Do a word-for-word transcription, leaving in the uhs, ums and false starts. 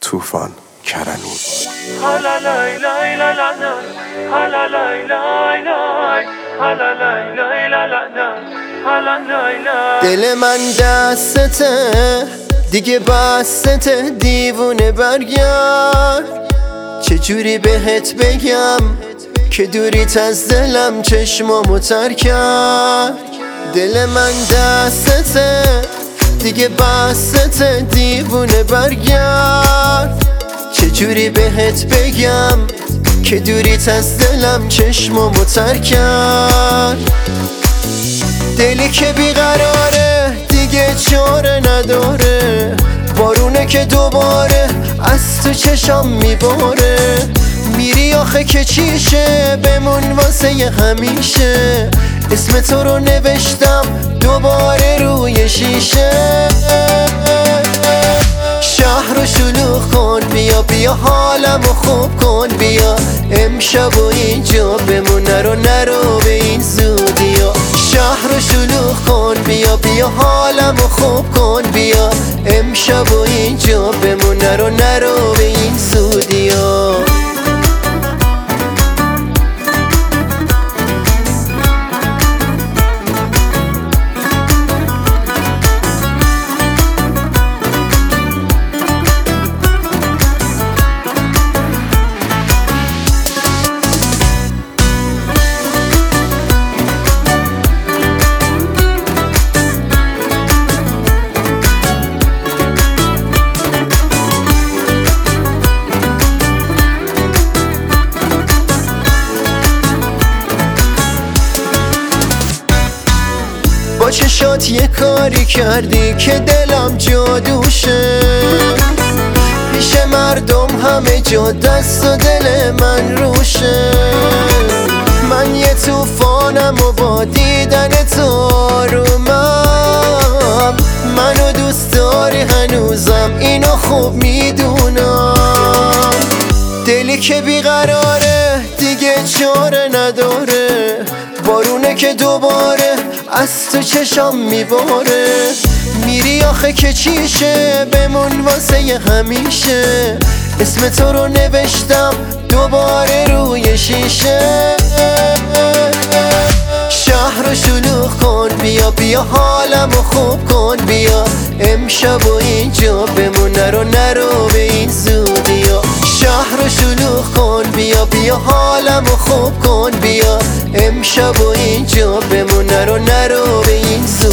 طوفان کرمی. دل من دستته دیگه بسته، دیوونه برگرد. چجوری بهت بگم که دوریت از دلم چشمامو تر کرد. دل من دستته دیگه بسته، دیوونه برگرد. چجوری بهت بگم که دوریت از دلم چشمامو تر کرد. دلی که بیقراره دیگه چاره نداره، بارونه که دوباره از تو چشام میباره. میری آخه که چیشه بمون واسه ی همیشه، اسم تو رو نوشتم دوباره روی شیشه. شهر رو شلوغ کن، بیا بیا حالمو خوب کن، بیا امشب و اینجا بمون، نرو نرو به این زودیا. شهر رو شلوغ کن، بیا بیا حالمو خوب کن، بیا امشب و اینجا بمون، نرو نرو به این زودیا. با چشات یه کاری کردی که دلم جادوشه، پیش مردم همه جا دست و دل من روشه. من یه طوفانم و با دیدن تو آرومم، منو دوست داری هنوزم اینو خوب میدونم. دلی که بیقراره دیگه چاره نداره، بارونه که دوباره از تو چشام میباره. میری آخه که چیشه بمون واسه ی همیشه، اسم تو رو نوشتم دوباره روی شیشه. شهر رو شلوغ کن، بیا بیا حالمو خوب کن، بیا امشب و اینجا بمون، نرو نرو به این زودیا. شهر رو شلوغ کن، بیا بیا حالمو خوب کن، بیا امشب و اینجا بمون، نرو نرو به این زودیا.